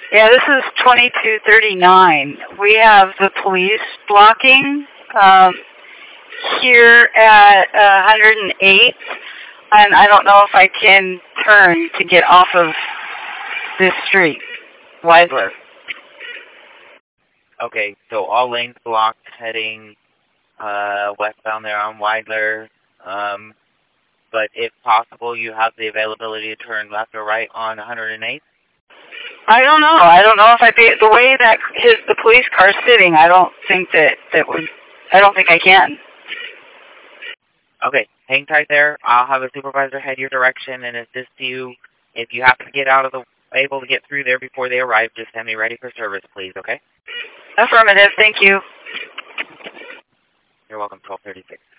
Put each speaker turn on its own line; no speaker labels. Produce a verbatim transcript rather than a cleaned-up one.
Yeah, this is twenty-two thirty-nine. We have the police blocking um, here at uh, one hundred eight, and I don't know if I can turn to get off of this street, Weidler.
Okay, so all lanes blocked heading uh, westbound there on Weidler. Um, but if possible, you have the availability to turn left or right on one hundred eight?
I don't know. I don't know if I be the way that his the police car's sitting. I don't think that that would. I don't think I can.
Okay, hang tight there. I'll have a supervisor head your direction and assist you. If you have to get out of the able to get through there before they arrive, just send me ready for service, please. Okay?
Affirmative. Thank you.
You're welcome. twelve thirty-six.